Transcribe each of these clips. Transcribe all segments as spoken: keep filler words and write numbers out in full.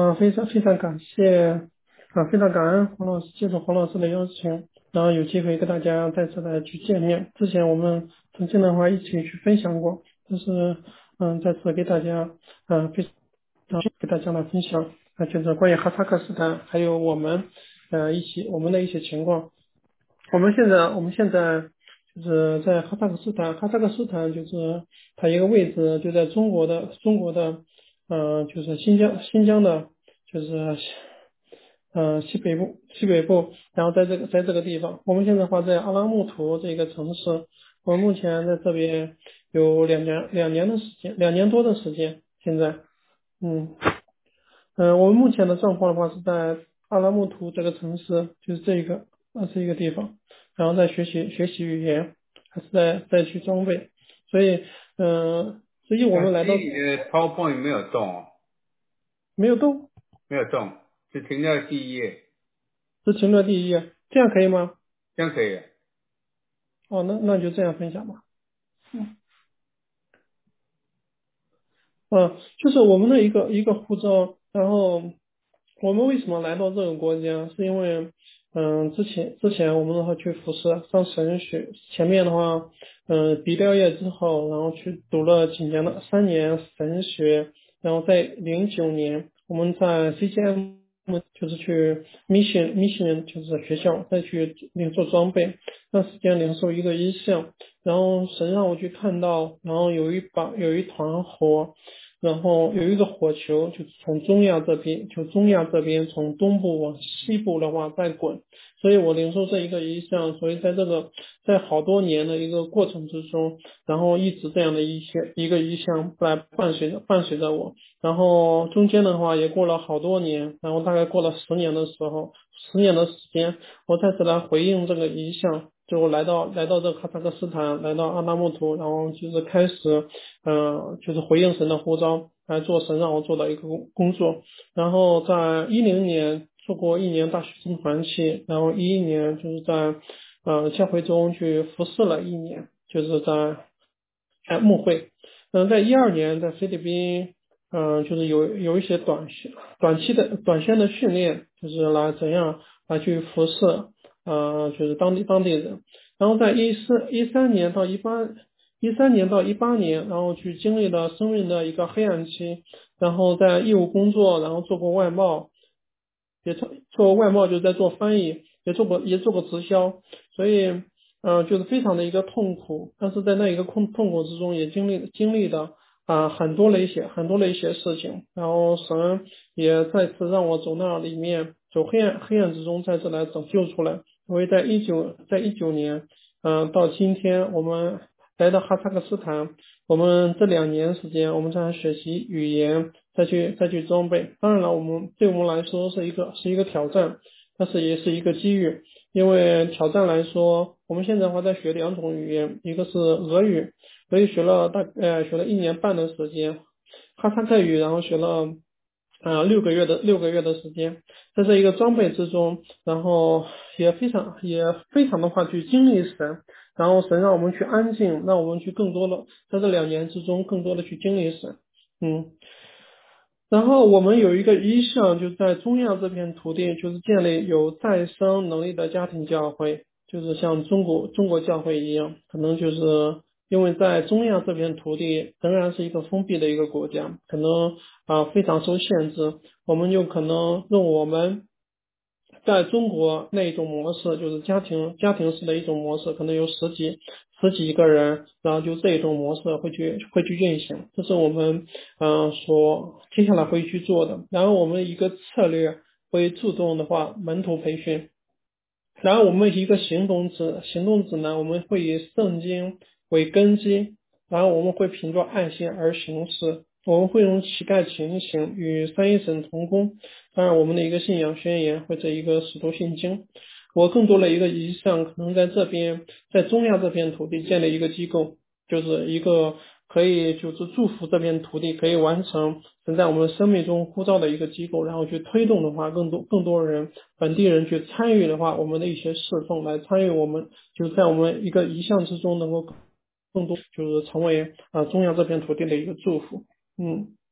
啊，非常非常感谢啊，非常感恩黄老师接受黄老师的邀请，然后有机会跟大家再次的去见面。之前我们曾经的话一起去分享过，但是嗯，再次给大家嗯非常给大家来分享啊，就是关于哈萨克斯坦还有我们呃一起我们的一些情况。我们现在我们现在就是在哈萨克斯坦，哈萨克斯坦就是它一个位置就在中国的中国的呃就是新疆新疆的，就是呃西北部西北部，然后在这个在这个地方，我们现在话在阿拉木图这个城市，我们目前在这边有两年两年的时间，两年多的时间，现在嗯。嗯、呃我们目前的状况的话是在阿拉木图这个城市，就是这一个呃这一个地方，然后在学习学习语言，还是在在去装备，所以嗯、呃所以我们相来到机里的 PowerPoint 没有动哦， 没有动， 没有动，只停在第一页， 只停留第一页，这样可以吗？ 这样可以了。 哦，那那就这样分享吧。嗯，就是我们的一个一个护照，然后我们为什么来到这个国家？是因为，嗯，之前之前我们的话去复试上神学，前面的话，嗯，毕了业之后，然后去读了几年的三年神学，然后在零九年我们在 C G M 就是去 mission mission 就是学校再去领受装备，那时间领受一个一项，然后神让我去看到，然后有一把有一团火。然后有一个火球，就从中亚这边，就中亚这边从东部往西部的话在滚，所以我领受这一个意向，所以在这个在好多年的一个过程之中，然后一直这样的一些一个意向来伴随着伴随着我，然后中间的话也过了好多年，然后大概过了十年的时候，十年的时间，我再次来回应这个意向。就来到来到这个哈萨克斯坦，来到阿拉木图，然后就是开始嗯，就是回应神的呼召，来做神让我做的一个工工作。然后在一零年做过一年大学生团契，然后一一年就是在呃教会中去服侍了一年，就是在开牧会。嗯，在一二年在菲律宾，嗯，就是有有一些短期短期的短线的训练，就是来怎样来去服侍，呃，就是当地当地人。然后在一四一三年到一八一三年到一八年，然后去经历了生命的一个黑暗期，然后在义务工作，然后做过外贸，也做做过外贸，就在做翻译，也做过也做过直销，所以呃就是非常的一个痛苦，但是在那一个痛痛苦之中，也经历经历的啊、很多的一些很多的一些事情，然后神也再次让我走那里面走黑暗黑暗之中，再次来拯救出来。所以在一九在一九年，嗯、到今天我们来到哈萨克斯坦，我们这两年时间，我们在学习语言，再去再去装备。当然了，我们对我们来说是一个是一个挑战，但是也是一个机遇。因为挑战来说，我们现在的话在学两种语言，一个是俄语，俄语学了大呃学了一年半的时间，哈萨克语然后学了呃六个月的六个月的时间，在这一个装备之中，然后也非常也非常的话去经历神。然后神让我们去安静，让我们去更多的在这两年之中，更多的去经历神。嗯，然后我们有一个意向，就在中亚这片土地，就是建立有再生能力的家庭教会，就是像中国中国教会一样，可能就是因为在中亚这片土地仍然是一个封闭的一个国家，可能啊、非常受限制，我们就可能用我们在中国那一种模式，就是家庭家庭式的一种模式，可能有十几十几个人，然后就这一种模式会去会去运行，这是我们嗯、呃所接下来会去做的。然后我们一个策略会注重的话，门徒培训，然后我们一个行动指行动指南，我们会以圣经为根基，然后我们会凭着爱心而行事，我们会用乞丐情形与三一神同工。当然，我们的一个信仰宣言或者一个使徒信经，我更多的一个意向可能在这边，在中亚这片土地建立一个机构，就是一个可以就是祝福这片土地可以完成神在我们生命中呼召的一个机构，然后去推动的话，更多更多人本地人去参与的话，我们的一些侍奉来参与我们，就是在我们一个意向之中能够更多就是成为啊、呃中亚这片土地的一个祝福。嗯。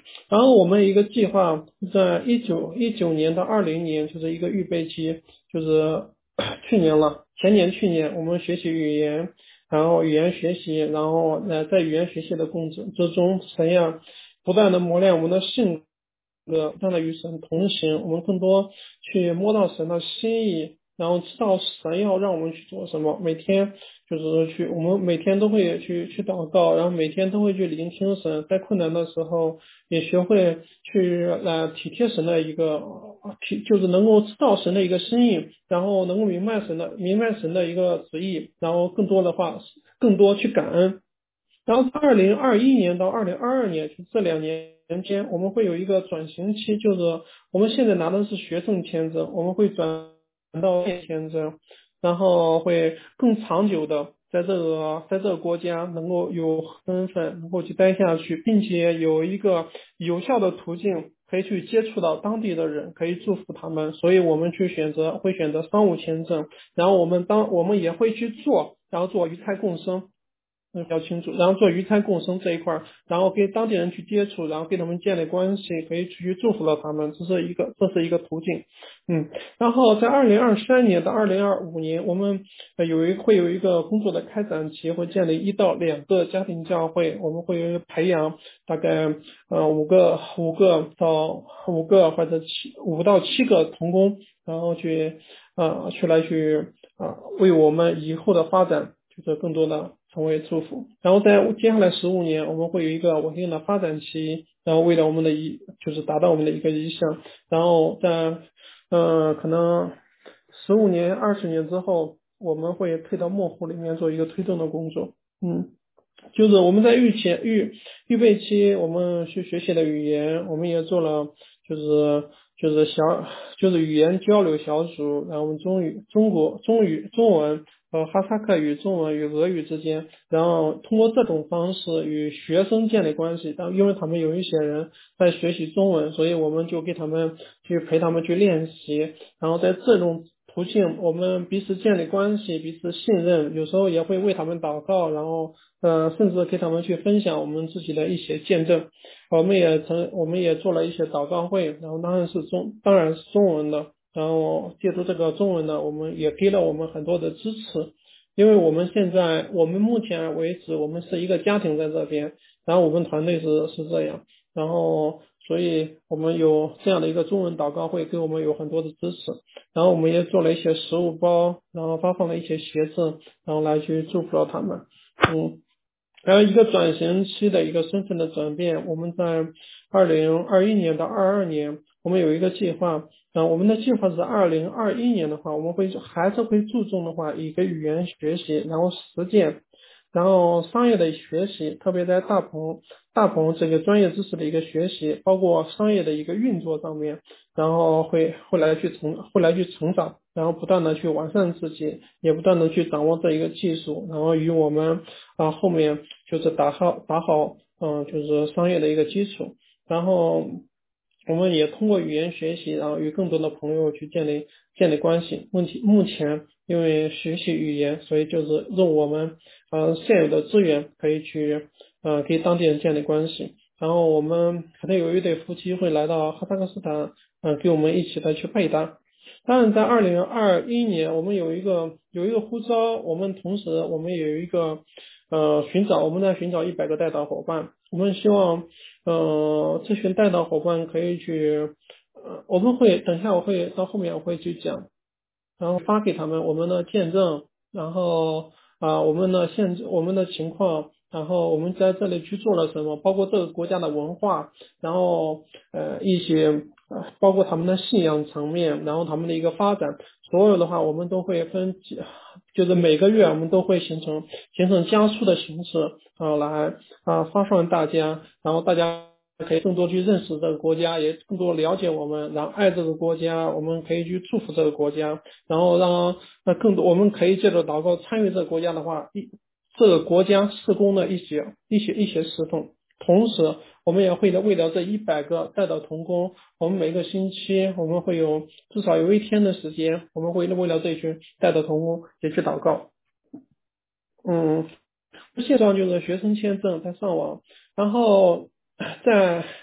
然后我们一个计划在一九一九年到二零年就是一个预备期，就是去年了，前年去年我们学习语言，然后语言学习，然后呃在语言学习的过程之中，神呀不断的磨练我们的性格，不断的与神同行，我们更多去摸到神的心意，然后知道神要让我们去做什么，每天就是去，我们每天都会去去祷告，然后每天都会去聆听神，在困难的时候也学会去呃体贴神的一个呃体，就是能够知道神的一个心意，然后能够明白神的明白神的一个旨意，然后更多的话更多去感恩。然后二零二一年到二零二二年，就这两年间，我们会有一个转型期，就是我们现在拿的是学生签证，我们会转到业签证，然后会更长久的在这个在这个国家能够有身份，能够去待下去，并且有一个有效的途径可以去接触到当地的人，可以祝福他们，所以我们去选择会选择商务签证，然后我们当我们也会去做，然后做鱼菜共生。嗯，比较清楚。然后做鱼菜共生这一块儿，然后跟当地人去接触，然后跟他们建立关系，可以去祝福到他们，这是一个这是一个途径。嗯，然后在二零二三年到二零二五年，我们呃有一会有一个工作的开展期，会建立一到两个家庭教会，我们会培养大概呃五个五个到五个或者七五到七个童工，然后去呃去来去啊、呃为我们以后的发展。就是更多的成为祝福，然后在接下来十五年，我们会有一个稳定的发展期，然后为了我们的一就是达到我们的一个理想，然后在呃可能十五年、二十年之后，我们会退到幕后里面做一个推动的工作，嗯。就是我们在预前预预备期，我们去学习的语言，我们也做了，就是就是小就是语言交流小组，然后我们中语中国中语中文和哈萨克语中文与俄语之间，然后通过这种方式与学生建立关系。但因为他们有一些人在学习中文，所以我们就给他们去陪他们去练习，然后在这种途径，我们彼此建立关系，彼此信任，有时候也会为他们祷告，然后呃，甚至给他们去分享我们自己的一些见证。我们也曾，我们也做了一些祷告会，然后当然是中，当然是中文的，然后借助这个中文的，我们也给了我们很多的支持。因为我们现在，我们目前为止，我们是一个家庭在这边，然后我们团队是是这样，然后所以我们有这样的一个中文祷告会，给我们有很多的支持。然后我们也做了一些食物包，然后发放了一些鞋子，然后来去祝福到他们。嗯，还有一个转型期的一个身份的转变，我们在二零二一年到二二年，我们有一个计划。啊，我们的计划是二零二一年的话，我们会还是会注重的话，一个语言学习，然后实践，然后商业的学习，特别在大鹏大鹏这个专业知识的一个学习，包括商业的一个运作上面，然后会会来去成会来去成长，然后不断的去完善自己，也不断的去掌握这一个技术，然后与我们啊后面就是打好打好嗯就是商业的一个基础，然后我们也通过语言学习，然后与更多的朋友去建立建立关系。问题目前因为学习语言，所以就是用我们呃现有的资源可以去呃给当地人建立关系。然后我们可能有一对夫妻会来到哈萨克斯坦，嗯、呃，跟我们一起的去配搭。当然，在二零二一年，我们有一个有一个呼召，我们同时我们也有一个呃寻找，我们在寻找一百个带导伙伴。我们希望呃这群带导伙伴可以去，呃我们会等一下我会到后面我会去讲，然后发给他们我们的见证，然后啊、呃我们的现我们的情况，然后我们在这里去做了什么，包括这个国家的文化，然后呃一些呃包括他们的信仰层面，然后他们的一个发展，所有的话我们都会分几，就是每个月我们都会形成形成加速的形式啊、来啊、发放大家，然后大家可以更多去认识这个国家，也更多了解我们，然后爱这个国家，我们可以去祝福这个国家，然后让那更多我们可以借着祷告参与这个国家的话，一这个国家施工的一些一些一些侍奉，同时我们也会为了这一百个带到童工，我们每个星期我们会有至少有一天的时间，我们会为了这群带到童工也去祷告。嗯，现状就是学生签证在上网，然后在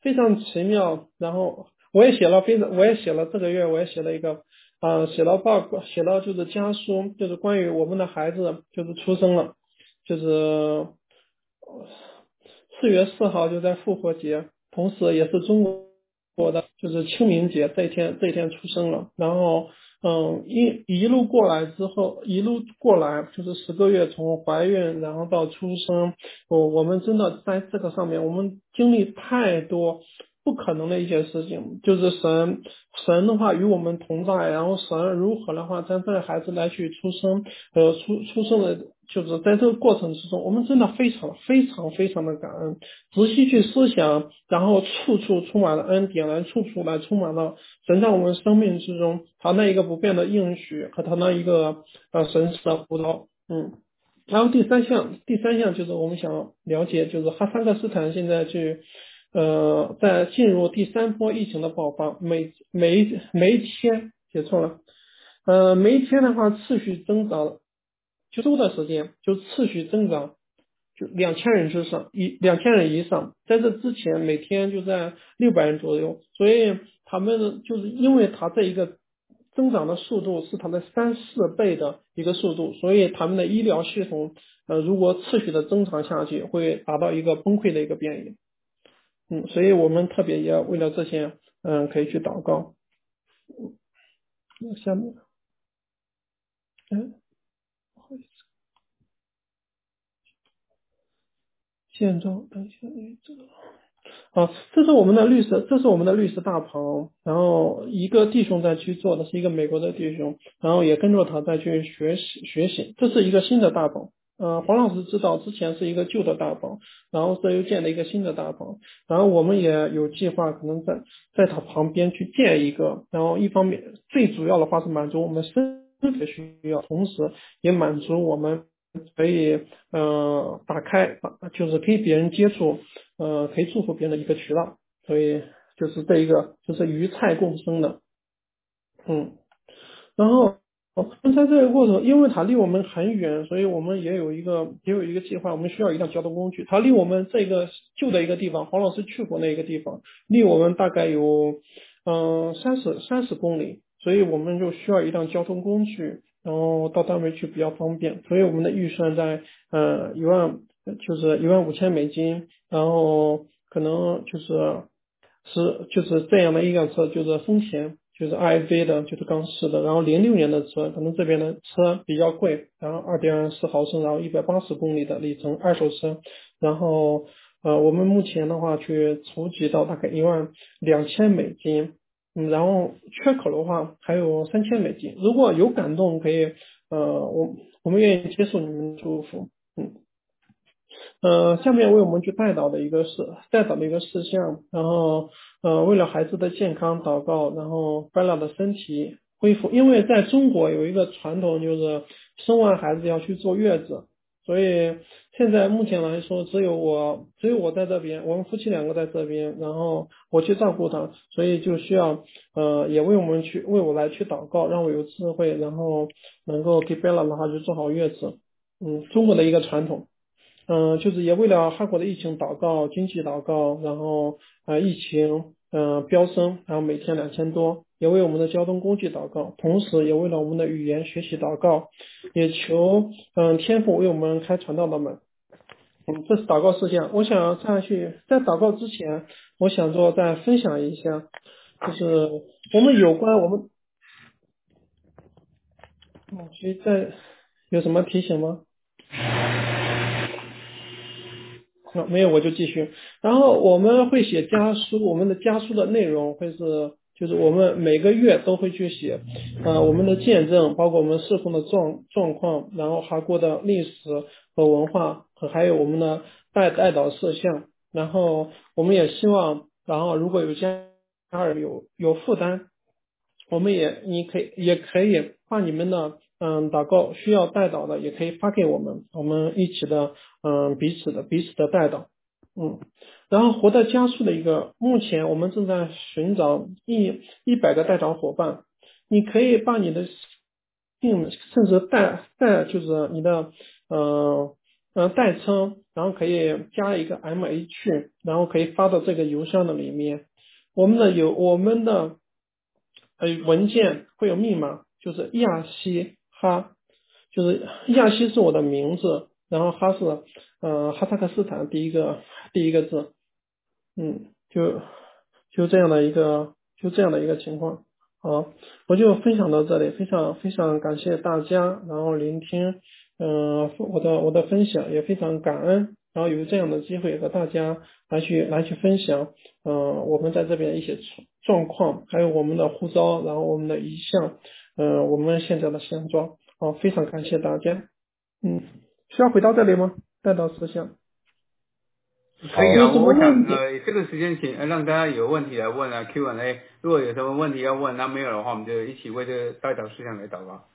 非常奇妙。然后我也写了非常，我也写了这个月我也写了一个，呃，写了报告，写了就是家书，就是关于我们的孩子就是出生了，就是四月四号就在复活节，同时也是中国的就是清明节这一天这一天出生了。然后嗯一一路过来之后，一路过来就是十个月，从怀孕然后到出生，我我们真的在这个上面我们经历太多不可能的一些事情，就是神神的话与我们同在，然后神如何的话在这个孩子来去出生，呃出出生的，就是在这个过程之中，我们真的非常非常非常的感恩，仔细去思想，然后处处充满了恩典，来处处来充满了神在我们生命之中他那一个不变的应许和他那一个呃神奇的辅导，嗯。然后第三项，第三项就是我们想了解，就是哈萨克斯坦现在去，呃，在进入第三波疫情的爆发，每每一每一天，写错了，呃，每一天的话持续增长，就周的时间就持续增长，就两千人之上，一两千人以上，在这之前每天就在六百人左右，所以他们就是因为他这一个增长的速度是它的三四倍的一个速度，所以他们的医疗系统，呃，如果持续的增长下去，会达到一个崩溃的一个边缘。嗯，所以我们特别也为了这些，嗯，可以去祷告。那下面，嗯，不好意思，现状，等一下，哎，这个。啊，这是我们的律师，这是我们的律师大鹏，然后一个弟兄在去做的是一个美国的弟兄，然后也跟着他再去学习学习，这是一个新的大棚。呃，黄老师知道之前是一个旧的大棚，然后这又建了一个新的大棚，然后我们也有计划可能在在他旁边去建一个，然后一方面最主要的话是满足我们生活需要，同时也满足我们可以呃打开，就是可以别人接触，呃可以祝福别人的一个渠道，所以就是这一个就是鱼菜共生的，嗯。然后，哦，那在这个过程，因为它离我们很远，所以我们也有一个也有一个计划，我们需要一辆交通工具。它离我们这个旧的一个地方，黄老师去过那个地方，离我们大概有嗯三十三十公里，所以我们就需要一辆交通工具，然后到单位去比较方便。所以我们的预算在呃一万就是一万五千美金，然后可能就是是就是这样的一辆车，就是丰田，就是 I V 的，就是刚式的，然后零六年的车，可能这边的车比较贵，然后二点四毫升，然后一百八十公里的里程，二手车，然后呃我们目前的话去筹集到大概一万两千美金，嗯，然后缺口的话还有三千美金，如果有感动可以，呃我我们愿意接受你们的祝福，嗯。呃，下面为我们去带导的一个事，带导的一个事项，然后呃，为了孩子的健康祷告，然后 Bella 的身体恢复，因为在中国有一个传统，就是生完孩子要去坐月子，所以现在目前来说，只有我只有我在这边，我们夫妻两个在这边，然后我去照顾他，所以就需要呃，也为我们去为我来去祷告，让我有智慧，然后能够给 Bella 的话就做好月子，嗯，中国的一个传统。嗯、呃就是也为了韩国的疫情祷告，经济祷告，然后呃疫情嗯、呃飙升，然后每天两千多，也为我们的交通工具祷告，同时也为了我们的语言学习祷告，也求嗯、呃天父为我们开传道的门。嗯，这是祷告事项。我想再去在祷告之前，我想说再分享一下，就是我们有关我们，嗯，所以在有什么提醒吗？啊，没有我就继续。然后我们会写家书，我们的家书的内容会是，就是我们每个月都会去写，呃，我们的见证，包括我们侍奉的状状况，然后韩国的历史和文化，和还有我们的带带导事项。然后我们也希望，然后如果有家家人有有负担，我们也你可以也可以把你们的嗯祷告需要带导的也可以发给我们，我们一起的嗯彼此的彼此的带导，嗯，然后活的加速的一个，目前我们正在寻找一一百个带导伙伴，你可以把你的姓甚至带带就是你的呃呃代称，然后可以加一个 M H，然后可以发到这个邮箱的里面。我们的有我们的呃文件会有密码，就是亚西哈，就是亚西是我的名字，然后哈是呃哈萨克斯坦第一个第一个字，嗯，就就这样的一个就这样的一个情况。好，我就分享到这里，非常非常感谢大家，然后聆听，嗯、呃，我的我的分享也非常感恩，然后有这样的机会和大家来去来去分享，嗯、呃，我们在这边一些状况，还有我们的护照，然后我们的遗项，嗯、呃，我们现在的现状，好，非常感谢大家，嗯，需要回到这里吗？带到实项， 可以啊， 有什我我么问题？ 想呃这个时间请呃让大家有问题来问啊 Q and A，如果有什么问题要问，那没有的话，我们就一起为这个代祷事项来祷告。